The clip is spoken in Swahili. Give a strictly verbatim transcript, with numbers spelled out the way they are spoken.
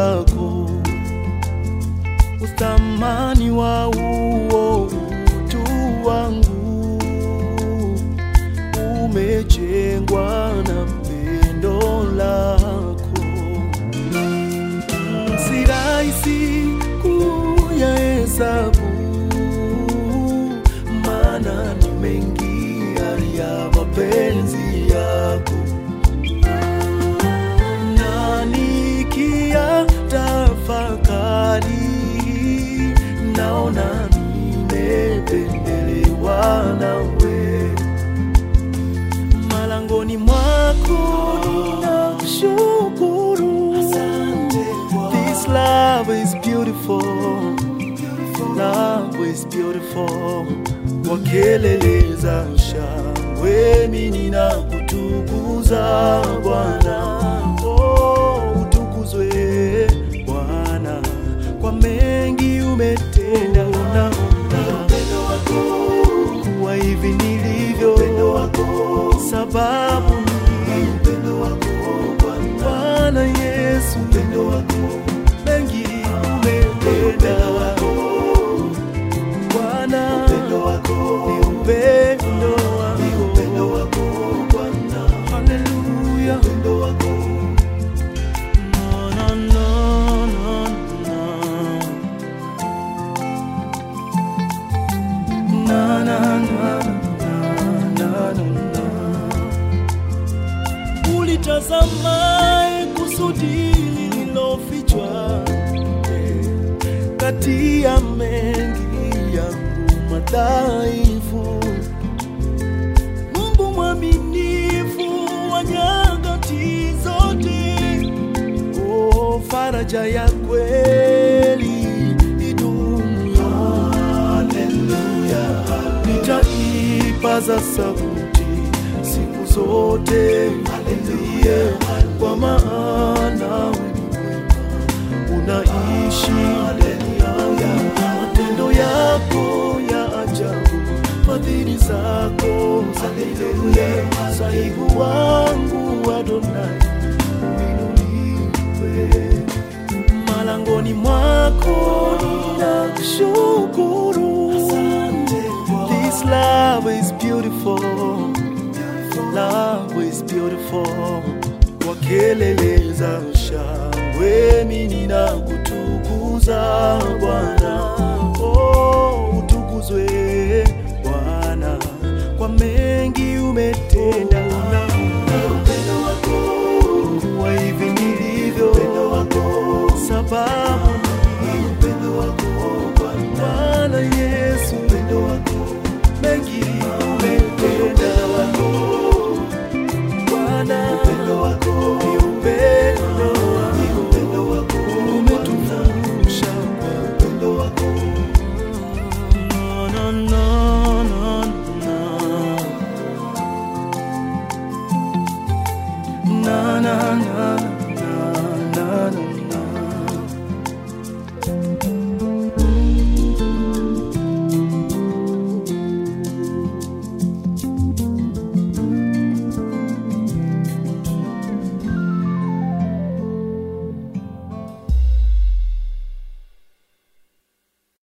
lako, uthamani wa uo utu wangu umejengwa na pendo lako. Si rahisi kuyahesabu, maana ni mengi ya mapenzi yako, na nikiyatafakari naona nimependelewa nawe. Malangoni mwako ninakushukuru. This love is beautiful, love is beautiful. Wakeleleza shangwe mimi ninakutukuza Bwana. Oh, utukuzwe Bwana kwa mengi umetenda. Una upendo wako kuwa hivi nilivyo, upendo wako sababu ni upendo wako Bwana Yesu, upendo wako mengi umetenda Bwana, upendo wako ni upendo wako, ni upendo wako Bwana. Hallelujah, upendo wako no no no no na na na na na. Ulitazama kusudi lililofichwa kati ya mengi yangu madhaifu. Mungu mwaminifu wa nyakati zote, oh, faraja ya kweli idumu. Hallelujah, nitaipaza sauti siku zote. Hallelujah, kwa maana unaishi. Hallelujah, matendo yako ya ajabu, fadhili zako. Hallelujah, sahibu wangu Adonai uinuliwe. Malangoni mwako ninakushukuru. This love is beautiful, love is beautiful. Wakeleleza shangwe mimi ninakutukuza Bwana. Oh, utukuzwe Bwana kwa mengi umetenda. Una upendo wako kuwa hivi nilivyo, upendo wako sababu ni upendo wako Bwana Yesu, upendo wako mengi umetenda Bwana, upendo wako ni upendo wako, ni upendo wako umetufundisha upendo wako no no no no na na na